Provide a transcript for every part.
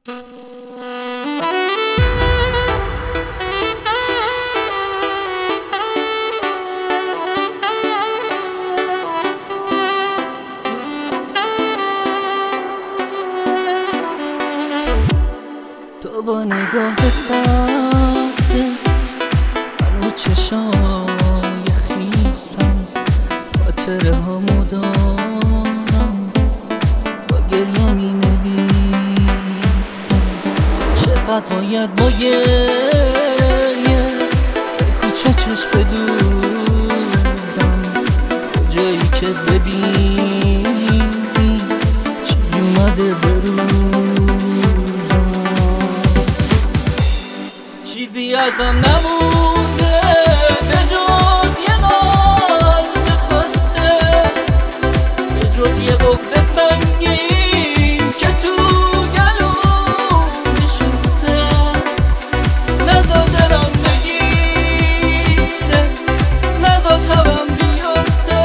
تو با نگاه سختت منو چشای خیسم، خاطره ها مدارم با گریه می نویسم. چقدر باید با گریه به کوچه چشم بدوزم، کجایی که ببینی چی اومده چیزی ازم نمونده به جز یه قلب خسته، به جز یه بغض سنگین که تو گلوم نشسته. نذار دلم بگیره، نذار تبم بیفته،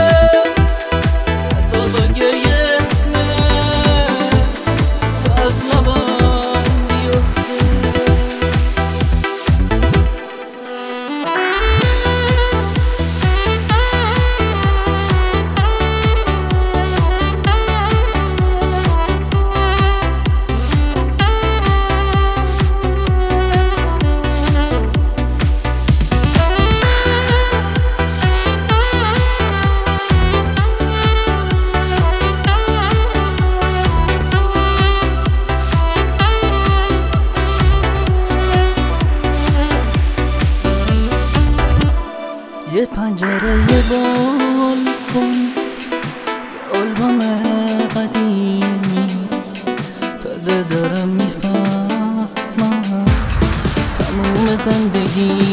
نذار با گریه اسمت تو از لبم بیفته. یه پنجره یه بالکن، یه آلبوم قدیمی، تازه دارم میفهمم تموم زندگی